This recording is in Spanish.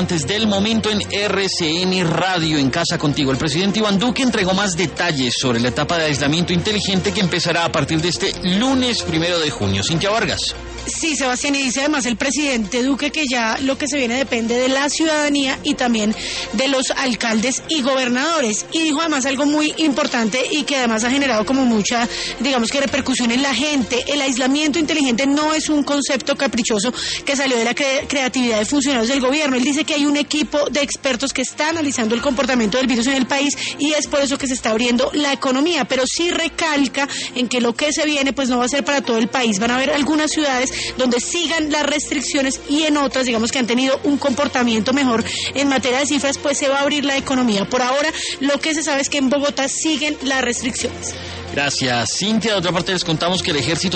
Antes del momento en RCN Radio, en Casa Contigo. El presidente Iván Duque entregó más detalles sobre la etapa de aislamiento inteligente que empezará a partir de este lunes 1 de junio. Cintia Vargas. Sí, Sebastián, y dice además el presidente Duque que ya lo que se viene depende de la ciudadanía y también de los alcaldes y gobernadores. Y dijo además algo muy importante y que además ha generado como mucha, digamos que repercusión en la gente. El aislamiento inteligente no es un concepto caprichoso que salió de la creatividad de funcionarios del gobierno. Él dice que hay un equipo de expertos que está analizando el comportamiento del virus en el país y es por eso que se está abriendo la economía, pero sí recalca en que lo que se viene pues no va a ser para todo el país. Van a haber algunas ciudades donde sigan las restricciones y en otras, digamos que han tenido un comportamiento mejor en materia de cifras, pues se va a abrir la economía. Por ahora, lo que se sabe es que en Bogotá siguen las restricciones. Gracias, Cintia. De otra parte, les contamos que el ejército